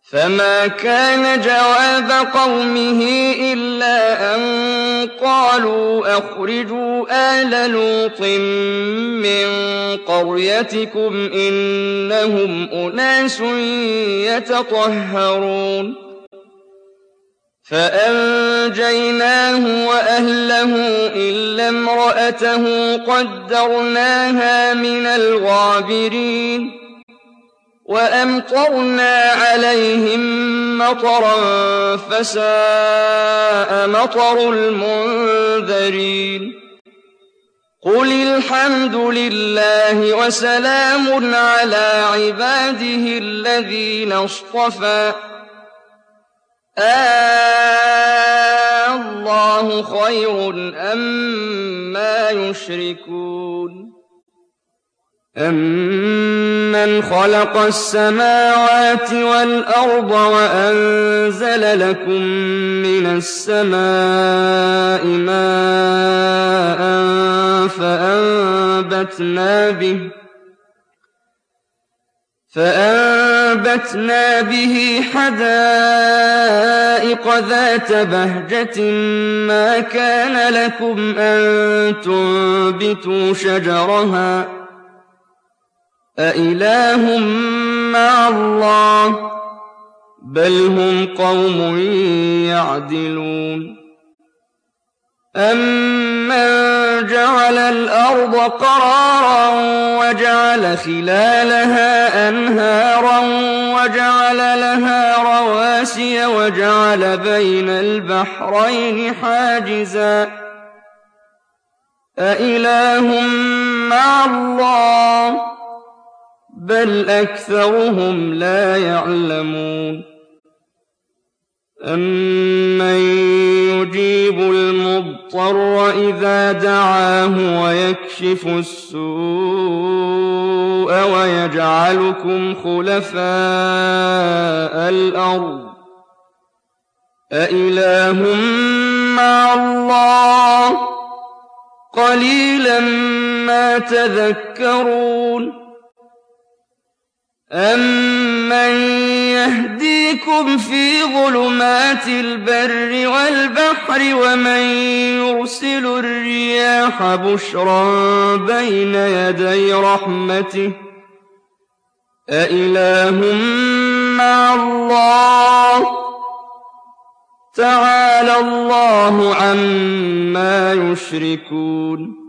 فما كان جواب قومه إلا أن قالوا أخرجوا آل لوط من قريتكم إنهم أناس يتطهرون فأنجيناه وأهله إلا امرأته قدرناها من الغابرين وأمطرنا عليهم مطرا فساء مطر المنذرين قل الحمد لله وسلام على عباده الذين اصطفى الله خير أما يشركون أَمَّنْ خَلَقَ السَّمَاوَاتِ وَالْأَرْضَ وَأَنزَلَ لَكُم مِّنَ السَّمَاءِ مَاءً فَأَنبَتْنَا بِهِ حَدَائِقَ ذَاتَ بَهْجَةٍ مَّا كَانَ لَكُمْ أَن تُنبِتُوا شَجَرَهَا أَإِلَٰهٌ مَّعَ اللَّهِ ۚ بَلْ هُمْ قَوْمٌ يَعْدِلُونَ أَمَّن جَعَلَ الْأَرْضَ قَرَارًا وَجَعَلَ خِلَالَهَا أَنْهَارًا وَجَعَلَ لَهَا رَوَاسِيَ وَجَعَلَ بَيْنَ الْبَحْرَيْنِ حَاجِزًا أَإِلَٰهٌ مَّعَ اللَّهِ ۚ بَلْ أَكْثَرُهُمْ لَا يَعْلَمُونَ أَمَّن يُجِيبُ الْمُضْطَرَّ إِذَا دَعَاهُ وَيَكْشِفُ السُّوءَ وَيَجْعَلُكُمْ خُلَفَاءَ الْأَرْضِ أَإِلَٰهٌ مَّعَ اللَّهِ ۚ قَلِيلًا مَّا تَذَكَّرُونَ أَمَّن يَهْدِيكُمْ فِي ظُلُمَاتِ الْبَرِّ وَالْبَحْرِ وَمَن يُرْسِلُ الرِّيَاحَ بُشْرًا بَيْنَ يَدَيْ رَحْمَتِهِ أَإِلَٰهٌ مَّعَ اللَّهِ ۚ تَعَالَى اللَّهُ عَمَّا يُشْرِكُونَ